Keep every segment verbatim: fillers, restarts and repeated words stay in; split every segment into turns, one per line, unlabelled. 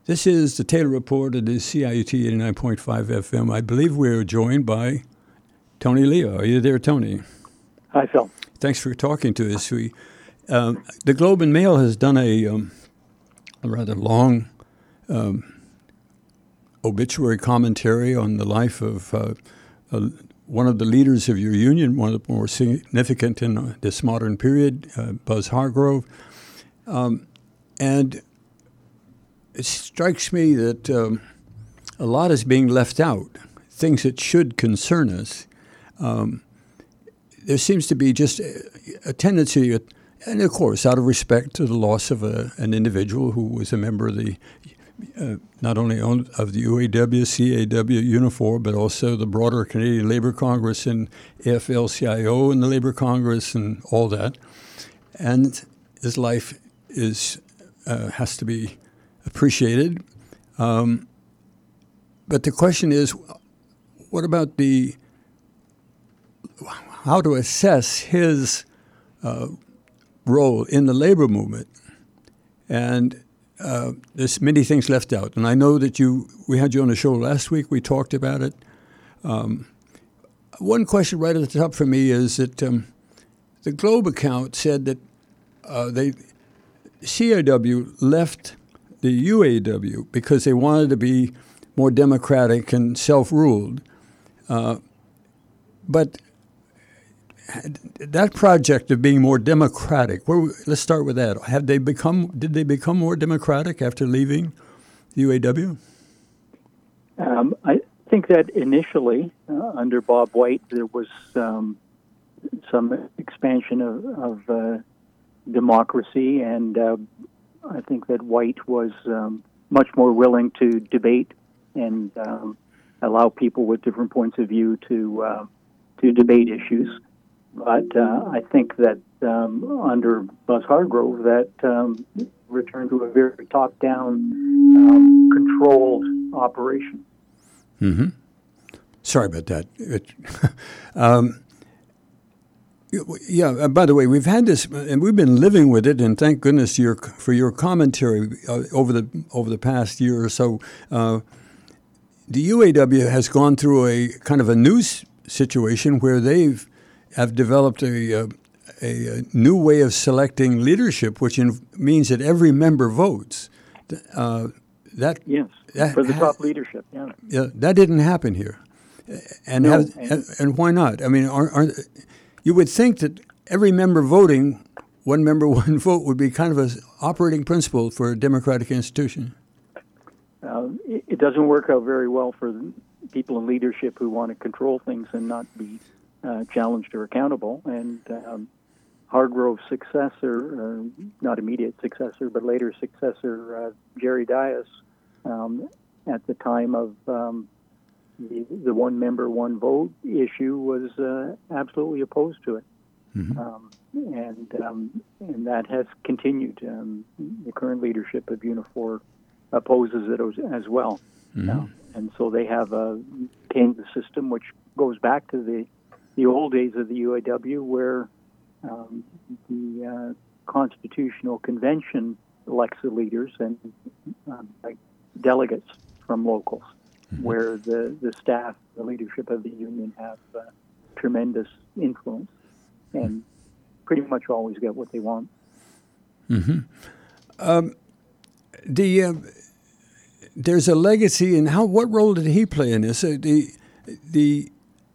This is the Taylor Report. It is C I U T eighty-nine point five F M. I believe we're joined by Tony Leo. Are you there, Tony?
Hi, Phil.
Thanks for talking to us. We, um, the Globe and Mail has done a, um, a rather long um, obituary commentary on the life of uh, uh, one of the leaders of your union, one of the more significant in uh, this modern period, uh, Buzz Hargrove. Um, and it strikes me that um, a lot is being left out, things that should concern us. Um, there seems to be just a, a tendency, and of course, out of respect to the loss of a, an individual who was a member of the, uh, not only of the U A W, C A W, Unifor, but also the broader Canadian Labour Congress and A F L C I O and the Labour Congress and all that. And his life is uh, has to be appreciated. Um, but the question is, what about the, how to assess his uh, role in the labor movement? And uh, there's many things left out. And I know that you, we had you on the show last week, we talked about it. Um, one question right at the top for me is that um, the Globe account said that uh, they, C A W left the U A W because they wanted to be more democratic and self-ruled. Uh, but that project of being more democratic, where, let's start with that. Have they become? Did they become more democratic after leaving the U A W?
Um, I think that initially, uh, under Bob White, there was um, some expansion of, of uh, democracy, and uh, I think that White was um, much more willing to debate and um, allow people with different points of view to uh, to debate issues. But uh, I think that um, under Buzz Hargrove, that um, returned to a very top-down, um, controlled operation.
Mm-hmm. Sorry about that. It, um, Yeah. Uh, by the way, we've had this, and we've been living with it. And thank goodness your, for your commentary uh, over the over the past year or so. Uh, the U A W has gone through a kind of a new s- situation where they've have developed a, a a new way of selecting leadership, which in, means that every member votes. Uh, that
yes,
that
for the
ha-
top leadership. Yeah.
Yeah, that didn't happen here. And
No,
has,
and,
and why not? I mean, aren't, aren't you would think that every member voting, one member, one vote, would be kind of an operating principle for a democratic institution.
Uh, it, it doesn't work out very well for people in leadership who want to control things and not be uh, challenged or accountable. And um, Hargrove's successor, uh, not immediate successor, but later successor, uh, Jerry Dias, um, at the time of um, the, the one member, one vote issue, was uh, absolutely opposed to it. Mm-hmm. Um, and um, and that has continued. Um, the current leadership of Unifor opposes it as, as well. Mm-hmm. Now, and so they have uh, changed the system, which goes back to the, the old days of the U A W, where um, the uh, Constitutional Convention elects the leaders and uh, like delegates from locals, mm-hmm. where the, the staff, the leadership of the union have uh, tremendous influence and pretty much always get what they want.
Mm-hmm. Um, the uh, there's a legacy, and how what role did he play in this? Uh, the the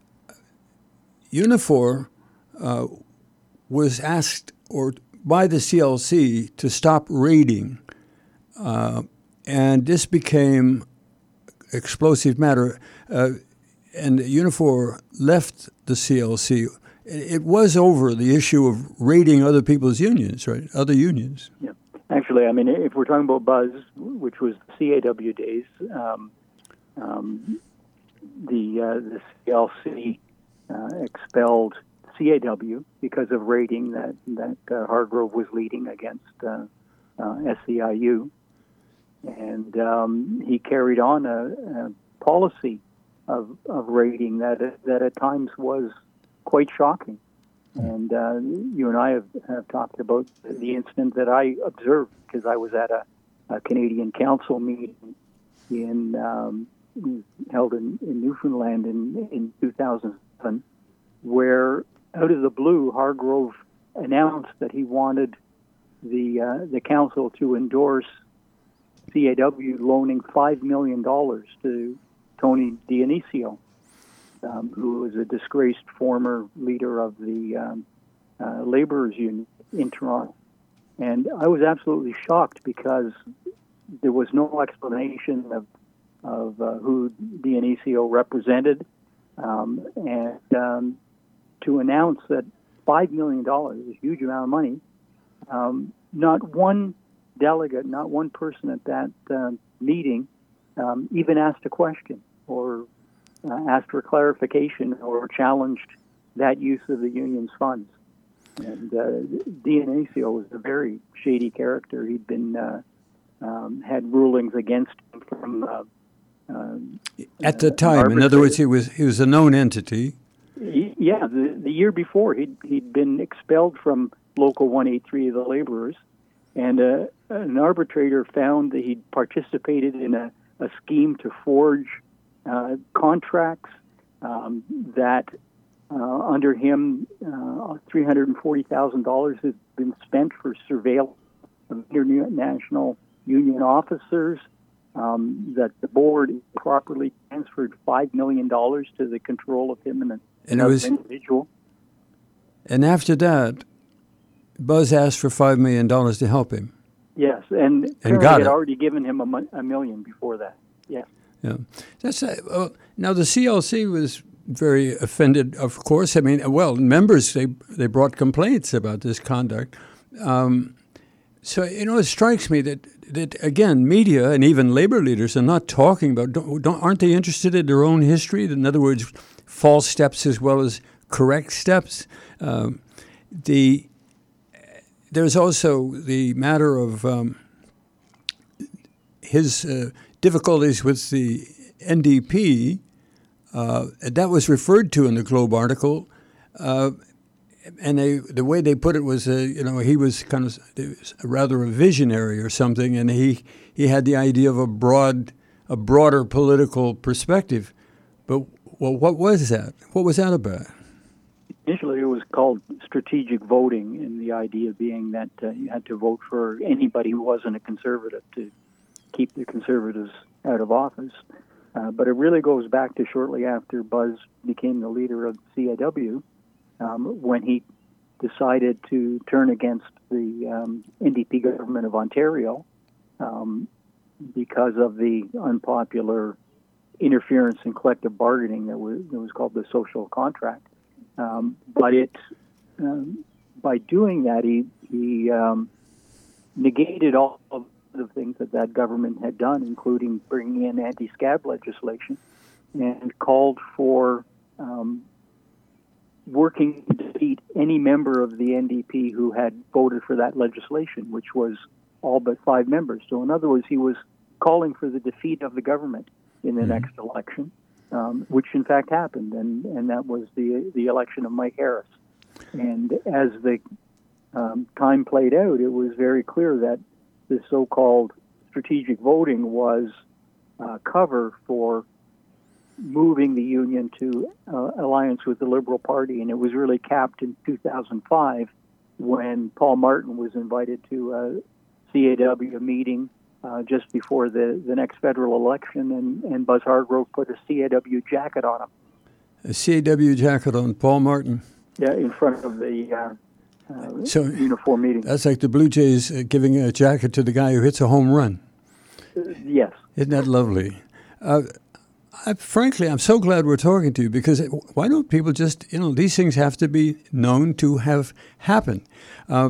Unifor uh, was asked or by the C L C to stop raiding, uh, and this became explosive matter. Uh, and Unifor left the C L C. It was over the issue of raiding other people's unions, right? Other unions.
Yeah. Actually, I mean, if we're talking about Buzz, which was the C A W days, um, um, the, uh, the C L C uh, expelled C A W because of raiding that, that uh, Hargrove was leading against uh, uh, S E I U. And um, he carried on a, a policy of, of raiding that, that at times was quite shocking. And uh, you and I have, have talked about the incident that I observed because I was at a, a Canadian Council meeting in um, held in, in Newfoundland in, in two thousand seven, where out of the blue, Hargrove announced that he wanted the uh, the council to endorse C A W loaning five million dollars to Tony Dionisio, um, who was a disgraced former leader of the um, uh, Laborers Union in Toronto. And I was absolutely shocked because there was no explanation of, of uh, who Dionisio represented. Um, and um, to announce that five million dollars is a huge amount of money, um, not one delegate, not one person at that uh, meeting um, even asked a question or uh, asked for clarification or challenged that use of the union's funds. And uh, Dionisio was a very shady character. He'd been uh, um, had rulings against him from uh, uh,
at the time. In other words, he was he was a known entity.
He, yeah, the, the year before he'd he'd been expelled from Local one eighty-three of the laborers, and uh, an arbitrator found that he'd participated in a, a scheme to forge uh, contracts um, that. Uh, under him, uh, three hundred forty thousand dollars has been spent for surveillance of international union officers, um, that the board improperly transferred five million dollars to the control of him and,
and it was,
individual.
And after that, Buzz asked for five million dollars to help him.
Yes, and,
and got
had
it.
already given him a, mo- a million before that. Yeah.
Yeah. That's uh, uh, now the C L C was very offended, of course. I mean, well, members, they they brought complaints about this conduct. Um, so, you know, it strikes me that, that, again, media and even labor leaders are not talking about, don't, don't, aren't they interested in their own history? In other words, false steps as well as correct steps. Um, the There's also the matter of um, his uh, difficulties with the N D P. Uh, that was referred to in the Globe article, uh, and they, the way they put it was, uh, you know, he was kind of rather a visionary or something, and he, he had the idea of a broad, a broader political perspective. But well, what was that? What was that about?
Initially, it was called strategic voting, and the idea being that uh, you had to vote for anybody who wasn't a conservative to keep the conservatives out of office. Uh, but it really goes back to shortly after Buzz became the leader of C A W, um, when he decided to turn against the um, N D P government of Ontario um, because of the unpopular interference in collective bargaining that was, that was called the social contract. Um, but it, um, by doing that, he, he um, negated all of the things that that government had done, including bringing in anti-scab legislation, and called for um, working to defeat any member of the N D P who had voted for that legislation, which was all but five members. So in other words, he was calling for the defeat of the government in the mm-hmm. next election, um, which in fact happened, and, and that was the the election of Mike Harris. And as the um, time played out, it was very clear that the so-called strategic voting was uh, cover for moving the union to uh, alliance with the Liberal Party, and it was really capped in two thousand five when Paul Martin was invited to a C A W meeting uh, just before the, the next federal election, and, and Buzz Hargrove put a C A W jacket on him.
A C A W jacket on Paul Martin?
Yeah, in front of the uh, Uh,
so
uniform meeting.
That's like the Blue Jays uh, giving a jacket to the guy who hits a home run.
Uh, yes.
Isn't that lovely? Uh, I, frankly, I'm so glad we're talking to you, because it, why don't people just, you know, these things have to be known to have happened. Uh,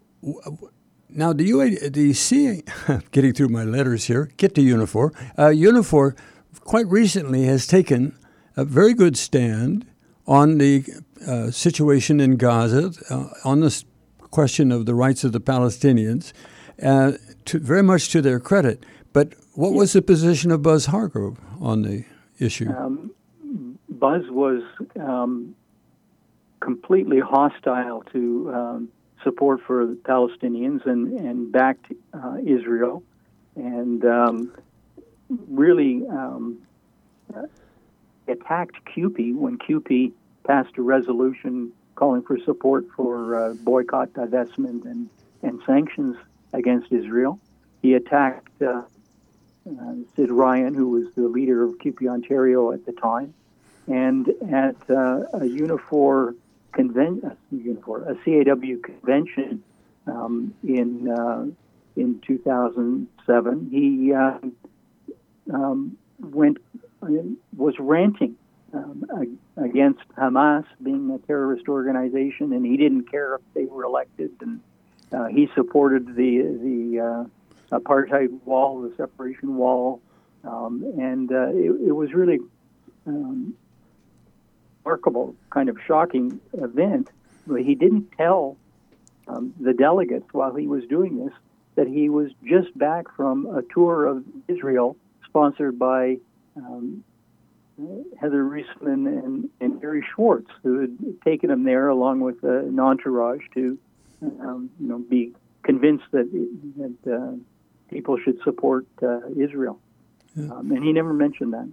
now, the U A, the C, getting through my letters here, get to Unifor. Uh, Unifor quite recently has taken a very good stand on the uh, situation in Gaza, uh, on the question of the rights of the Palestinians, uh, to, very much to their credit. But what was the position of Buzz Hargrove on the issue?
Um, Buzz was um, completely hostile to um, support for the Palestinians and, and backed uh, Israel. and um, really um, attacked C U P I when C U P I passed a resolution calling for support for uh, boycott, divestment, and, and sanctions against Israel. He attacked uh, uh, Sid Ryan, who was the leader of C U P I Ontario at the time, and at uh, a Unifor convention, a C A W convention um, in uh, in two thousand seven, he uh, um, went was ranting um, against Hamas being a terrorist organization, and he didn't care if they were elected, and uh, he supported the the uh, apartheid wall, the separation wall, um, and uh, it, it was really um, remarkable, kind of shocking event. But he didn't tell um, the delegates while he was doing this that he was just back from a tour of Israel sponsored by um, Heather Reisman and, and Gary Schwartz, who had taken him there along with uh, an entourage to, um, you know, be convinced that, that uh, people should support uh, Israel. Yeah. Um, and he never mentioned that.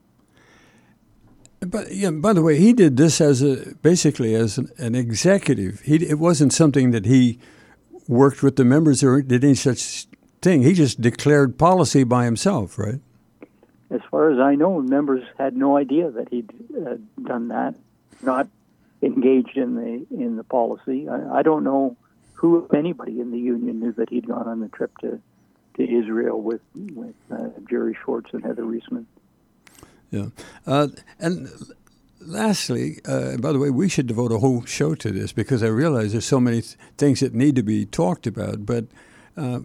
But yeah, by the way, he did this as a basically as an, an executive. He it wasn't something that he worked with the members or did any such thing. He just declared policy by himself, right?
As far as I know, members had no idea that he'd uh, done that, not engaged in the in the policy. I, I don't know who, if anybody, in the union knew that he'd gone on the trip to, to Israel with with uh, Jerry Schwartz and Heather Reisman.
Yeah, uh, and lastly, uh, by the way, we should devote a whole show to this because I realize there's so many th- things that need to be talked about, but. Uh,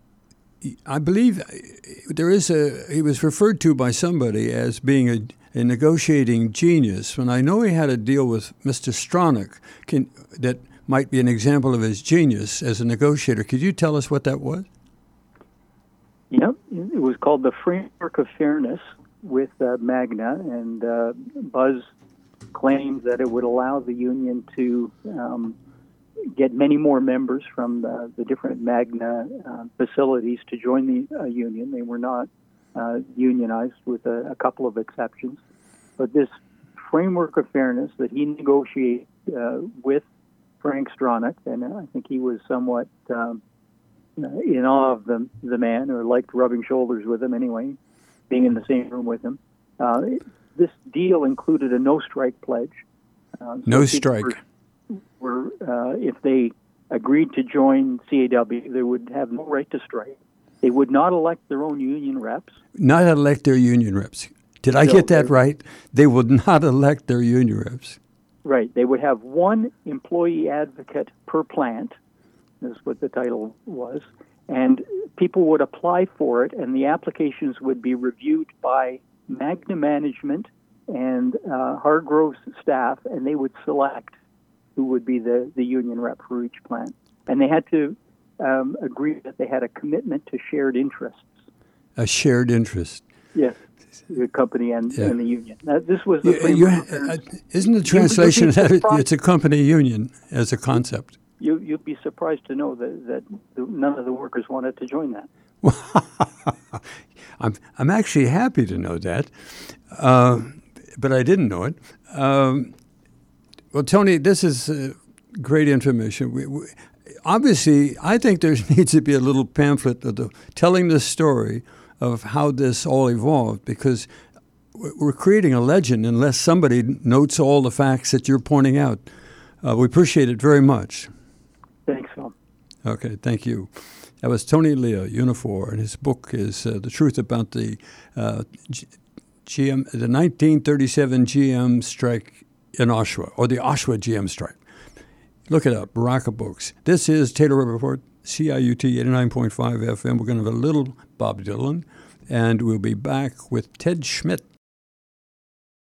I believe there is a, he was referred to by somebody as being a, a negotiating genius. When I know he had a deal with Mister Stronach can, that might be an example of his genius as a negotiator. Could you tell us what that was?
Yep. It was called the Framework of Fairness with uh, Magna, and uh, Buzz claimed that it would allow the union to um, get many more members from the, the different Magna uh, facilities to join the uh, union. They were not uh, unionized with a, a couple of exceptions. But this framework of fairness that he negotiated uh, with Frank Stronach, and I think he was somewhat um, in awe of the, the man, or liked rubbing shoulders with him anyway, being in the same room with him. Uh, this deal included a no-strike pledge. Uh, so
no strike.
Were, were uh, if they agreed to join C A W, they would have no right to strike. They would not elect their own union reps.
Not elect their union reps. Did I so get that they, right? They would not elect their union reps.
Right. They would have one employee advocate per plant. That's what the title was. And people would apply for it, and the applications would be reviewed by Magna management and uh, Hargrove's staff, and they would select who would be the, the union rep for each plant. And they had to um, agree that they had a commitment to shared interests.
A shared interest.
Yes, the company and, yeah. and the union. Now, this was the
you, you, uh, Isn't the translation that it, it's a company union as a concept?
You, you'd be surprised to know that, that none of the workers wanted to join that.
I'm, I'm actually happy to know that, uh, but I didn't know it. Um, Well, Tony, this is uh, great information. We, we, obviously, I think there needs to be a little pamphlet of the, telling the story of how this all evolved, because we're creating a legend unless somebody notes all the facts that you're pointing out. Uh, we appreciate it very much.
Thanks, Phil.
Okay, thank you. That was Tony Lea, Unifor, and his book is uh, The Truth About the uh, G M, the nineteen thirty-seven G M strike in Oshawa, or the Oshawa G M strike. Look it up, Baraka Books. This is Taylor Report, C I U T eighty-nine point five F M. We're going to have a little Bob Dylan, and we'll be back with Ted Schmidt